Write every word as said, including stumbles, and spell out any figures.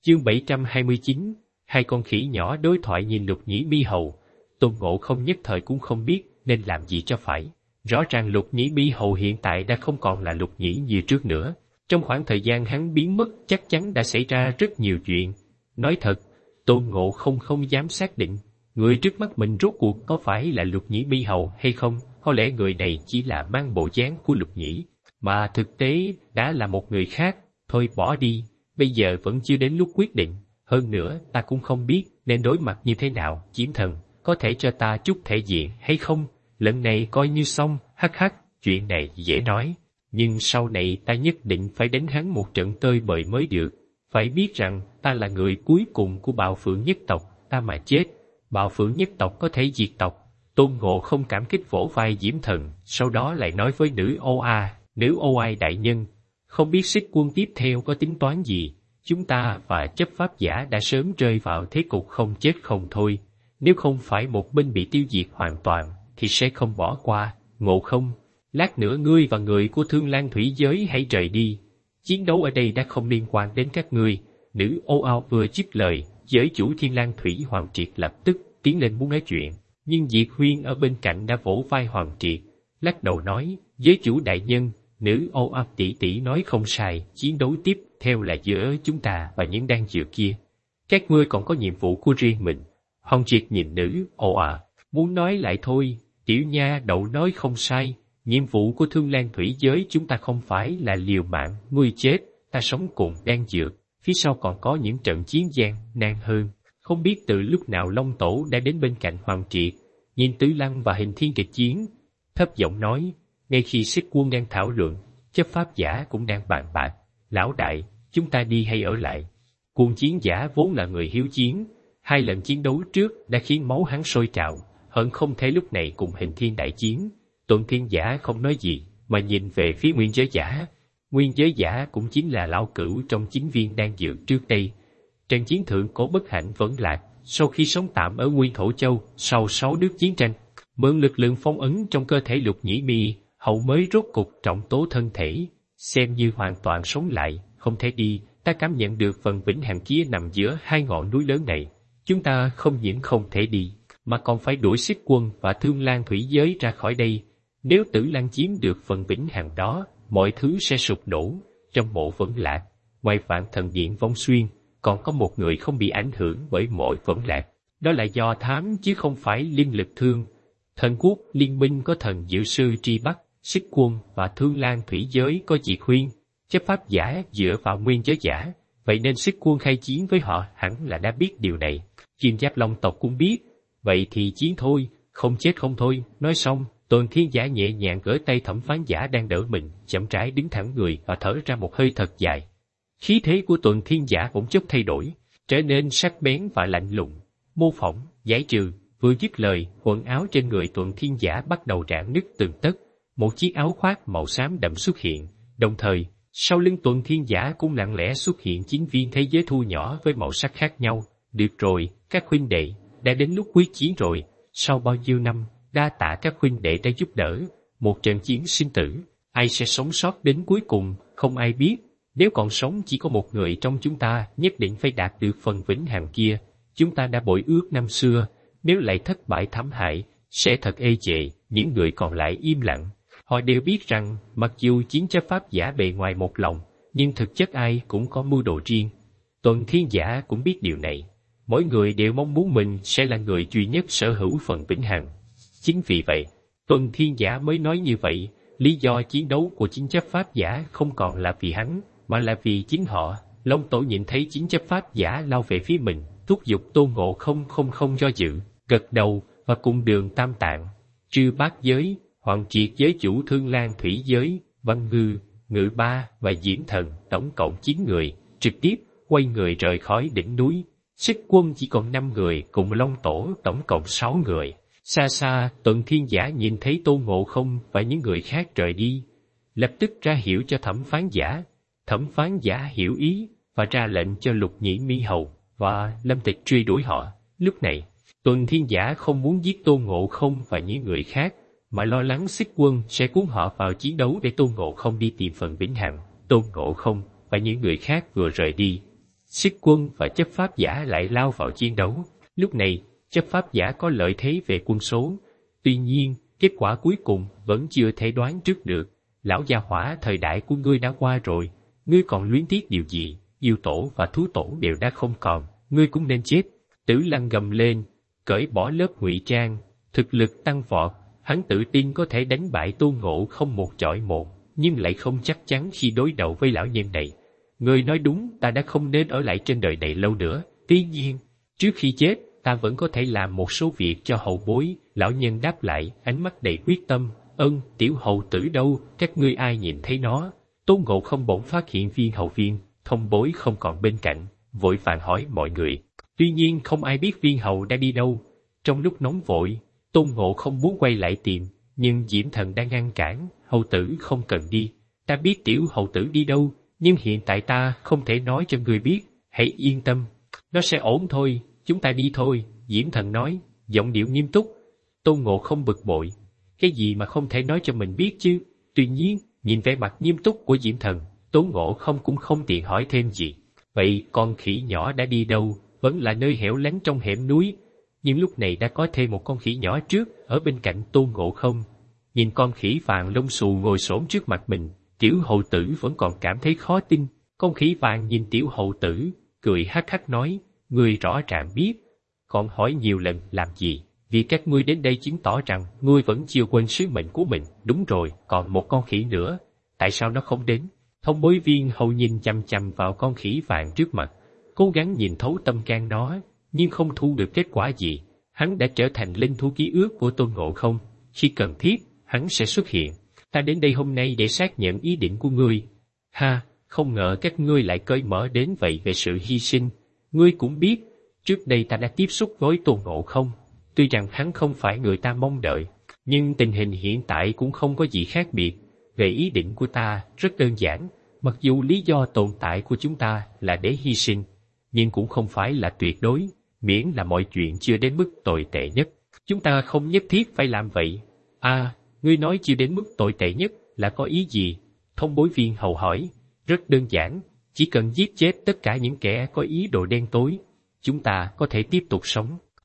Chương bảy trăm hai mươi chín, hai con khỉ nhỏ đối thoại nhìn Lục Nhĩ Mi Hầu. Tôn Ngộ Không nhất thời cũng không biết nên làm gì cho phải. Rõ ràng Lục Nhĩ Mi Hầu hiện tại đã không còn là Lục Nhĩ như trước nữa. Trong khoảng thời gian hắn biến mất chắc chắn đã xảy ra rất nhiều chuyện. Nói thật, Tôn Ngộ Không không dám xác định người trước mắt mình rốt cuộc có phải là Lục Nhĩ Mi Hầu hay không. Có lẽ người này chỉ là mang bộ dáng của Lục Nhĩ, mà thực tế đã là một người khác. Thôi bỏ đi, bây giờ vẫn chưa đến lúc quyết định. Hơn nữa ta cũng không biết nên đối mặt như thế nào. Chiến thần, có thể cho ta chút thể diện hay không? Lần này coi như xong. Hắc hắc, chuyện này dễ nói, nhưng sau này ta nhất định phải đánh hắn một trận tơi bời mới được. Phải biết rằng ta là người cuối cùng của Bào Phượng nhất tộc, ta mà chết, Bào Phượng nhất tộc có thể diệt tộc. Tôn Ngộ Không cảm kích vỗ vai Diễm Thần, sau đó lại nói với nữ Ô A, nữ Ô Ai đại nhân, không biết Xích Quân tiếp theo có tính toán gì. Chúng ta và chấp pháp giả đã sớm rơi vào thế cục không chết không thôi. Nếu không phải một bên bị tiêu diệt hoàn toàn, thì sẽ không bỏ qua. Ngộ Không, lát nữa ngươi và người của Thương Lan Thủy Giới hãy rời đi. Chiến đấu ở đây đã không liên quan đến các ngươi. Nữ Ô Ao vừa dứt lời, giới chủ Thiên Lan Thủy Hoàng Triệt lập tức tiến lên muốn nói chuyện. Nhưng Diệt Huyên ở bên cạnh đã vỗ vai Hoàng Triệt, lắc đầu nói, giới chủ đại nhân, nữ Ô Ao tỷ tỷ nói không sai, chiến đấu tiếp theo là giữa chúng ta và những đan dược kia. Các ngươi còn có nhiệm vụ của riêng mình. Hoàng Triệt nhìn nữ Ô à, muốn nói lại thôi, tiểu nha đậu nói không sai, nhiệm vụ của Thương Lan Thủy Giới chúng ta không phải là liều mạng, ngươi chết, ta sống cùng đan dược, phía sau còn có những trận chiến gian nan hơn. Không biết từ lúc nào Long Tổ đã đến bên cạnh Hoàng Triệt, nhìn Tứ Lăng và Hình Thiên kịch chiến, thấp giọng nói, ngay khi Xích Quân đang thảo luận, chấp pháp giả cũng đang bàn bạc, lão đại, chúng ta đi hay ở lại? Cuồng chiến giả vốn là người hiếu chiến, hai lần chiến đấu trước đã khiến máu hắn sôi trào, hận không thể lúc này cùng Hình Thiên đại chiến. Tuần Thiên giả không nói gì, mà nhìn về phía Nguyên Giới giả. Nguyên Giới giả cũng chính là lão cửu trong chín viên đan dược trước đây. Trận chiến thượng cổ bất hạnh vẫn lạc, sau khi sống tạm ở Nguyên Thổ Châu, sau sáu nước chiến tranh, mượn lực lượng phong ấn trong cơ thể Lục Nhĩ Mi, hậu mới rốt cục trọng tố thân thể, xem như hoàn toàn sống lại. Không thể đi, ta cảm nhận được phần vĩnh hằng kia nằm giữa hai ngọn núi lớn này. Chúng ta không những không thể đi, mà còn phải đuổi Xích Quân và Thương Lan Thủy Giới ra khỏi đây. Nếu Tử Lan chiếm được phần vĩnh hằng đó, mọi thứ sẽ sụp đổ. Trong mộ vẫn lạc, ngoài Vạn Thần Điện Vong Xuyên, còn có một người không bị ảnh hưởng bởi mọi vẫn lạc. Đó là Do Thám chứ không phải Liên Lực Thương. Thần quốc liên minh có thần Diệu Sư Tri Bắc, Xích Quân và Thương Lan Thủy Giới có Diệt Huyên. Chấp pháp giả dựa vào Nguyên Giới giả, vậy nên Xích Quân khai chiến với họ hẳn là đã biết điều này. Kim Giáp Long tộc cũng biết, vậy thì chiến thôi, không chết không thôi. Nói xong, Tuần Thiên giả nhẹ nhàng gỡ tay Thẩm Phán giả đang đỡ mình, chậm rãi đứng thẳng người và thở ra một hơi thật dài. Khí thế của Tuần Thiên giả bỗng chốc thay đổi, trở nên sắc bén và lạnh lùng. Mô phỏng, giải trừ. Vừa dứt lời, quần áo trên người Tuần Thiên giả bắt đầu rạn nứt từng tấc. Một chiếc áo khoác màu xám đậm xuất hiện, đồng thời sau lưng Tuần Thiên giả cũng lặng lẽ xuất hiện chín viên thế giới thu nhỏ với màu sắc khác nhau. Được rồi, các huynh đệ, đã đến lúc quyết chiến rồi. Sau bao nhiêu năm, đa tạ các huynh đệ đã giúp đỡ. Một trận chiến sinh tử, ai sẽ sống sót đến cuối cùng, không ai biết. Nếu còn sống chỉ có một người trong chúng ta, nhất định phải đạt được phần vĩnh hằng kia. Chúng ta đã bội ước năm xưa, nếu lại thất bại thảm hại, sẽ thật ê chệ. Những người còn lại im lặng. Họ đều biết rằng, mặc dù chiến chấp pháp giả bề ngoài một lòng, nhưng thực chất ai cũng có mưu đồ riêng. Tuần Thiên giả cũng biết điều này. Mỗi người đều mong muốn mình sẽ là người duy nhất sở hữu phần vĩnh hằng. Chính vì vậy, Tuần Thiên giả mới nói như vậy. Lý do chiến đấu của chiến chấp pháp giả không còn là vì hắn, mà là vì chính họ. Long Tổ nhìn thấy chiến chấp pháp giả lao về phía mình, thúc giục Tôn Ngộ Không không không do dự, gật đầu và cùng đường tam tạng, Chư Bát Giới, Hoàng Triệt giới chủ Thương Lan Thủy Giới, Văn Ngư, Ngự Ba và Diễm Thần, tổng cộng chín người, trực tiếp quay người rời khỏi đỉnh núi. Xích Quân chỉ còn năm người, cùng Long Tổ tổng cộng sáu người. Xa xa, Tuần Thiên giả nhìn thấy Tôn Ngộ Không và những người khác rời đi, lập tức ra hiệu cho Thẩm Phán giả. Thẩm Phán giả hiểu ý và ra lệnh cho Lục Nhĩ Mi Hầu và Lâm Tịch truy đuổi họ. Lúc này, Tuần Thiên giả không muốn giết Tôn Ngộ Không và những người khác, mà lo lắng Xích Quân sẽ cuốn họ vào chiến đấu để Tôn Ngộ Không đi tìm phần vĩnh hằng. Tôn Ngộ Không và những người khác vừa rời đi, Sĩ quân và chấp pháp giả lại lao vào chiến đấu. Lúc này, chấp pháp giả có lợi thế về quân số. Tuy nhiên, kết quả cuối cùng vẫn chưa thể đoán trước được. Lão gia hỏa, thời đại của ngươi đã qua rồi. Ngươi còn luyến tiếc điều gì? Yêu tổ và thú tổ đều đã không còn. Ngươi cũng nên chết. Tử Lăng gầm lên, cởi bỏ lớp ngụy trang, thực lực tăng vọt. Hắn tự tin có thể đánh bại Tôn Ngộ Không một chọi một, nhưng lại không chắc chắn khi đối đầu với lão nhân này. Ngươi nói đúng, ta đã không nên ở lại trên đời này lâu nữa. Tuy nhiên, trước khi chết, ta vẫn có thể làm một số việc cho hậu bối. Lão nhân đáp lại, ánh mắt đầy quyết tâm. Ân, tiểu hầu tử đâu, các ngươi ai nhìn thấy nó? Tôn Ngộ Không bỗng phát hiện viên hầu viên, thông bối không còn bên cạnh, vội vàng hỏi mọi người. Tuy nhiên không ai biết viên hầu đã đi đâu. Trong lúc nóng vội, Tôn Ngộ Không muốn quay lại tìm, nhưng Diễm Thần đang ngăn cản. Hầu tử không cần đi, ta biết tiểu hầu tử đi đâu, nhưng hiện tại ta không thể nói cho người biết. Hãy yên tâm, nó sẽ ổn thôi, chúng ta đi thôi. Diễm Thần nói, giọng điệu nghiêm túc. Tôn Ngộ Không bực bội, cái gì mà không thể nói cho mình biết chứ? Tuy nhiên, nhìn vẻ mặt nghiêm túc của Diễm Thần, Tôn Ngộ Không cũng không tiện hỏi thêm gì. Vậy con khỉ nhỏ đã đi đâu? Vẫn là nơi hẻo lánh trong hẻm núi. Nhưng lúc này đã có thêm một con khỉ nhỏ trước, ở bên cạnh Tôn Ngộ Không. Nhìn con khỉ vàng lông xù ngồi xổm trước mặt mình, tiểu hầu tử vẫn còn cảm thấy khó tin. Con khỉ vàng nhìn tiểu hầu tử, cười hắc hắc nói, ngươi rõ ràng biết, còn hỏi nhiều lần làm gì? Vì các ngươi đến đây chứng tỏ rằng ngươi vẫn chưa quên sứ mệnh của mình. Đúng rồi, còn một con khỉ nữa, tại sao nó không đến? Thông bối viên hầu nhìn chằm chằm vào con khỉ vàng trước mặt, cố gắng nhìn thấu tâm can nó, nhưng không thu được kết quả gì. Hắn đã trở thành linh thú ký ức của Tôn Ngộ Không, khi cần thiết, hắn sẽ xuất hiện. Ta đến đây hôm nay để xác nhận ý định của ngươi. Ha, không ngờ các ngươi lại cởi mở đến vậy về sự hy sinh. Ngươi cũng biết, trước đây ta đã tiếp xúc với Tôn Ngộ Không. Tuy rằng hắn không phải người ta mong đợi, nhưng tình hình hiện tại cũng không có gì khác biệt. Về ý định của ta, rất đơn giản. Mặc dù lý do tồn tại của chúng ta là để hy sinh, nhưng cũng không phải là tuyệt đối, miễn là mọi chuyện chưa đến mức tồi tệ nhất. Chúng ta không nhất thiết phải làm vậy. À, ngươi nói chưa đến mức tồi tệ nhất là có ý gì? Thông bối viên hầu hỏi. Rất đơn giản, chỉ cần giết chết tất cả những kẻ có ý đồ đen tối, chúng ta có thể tiếp tục sống.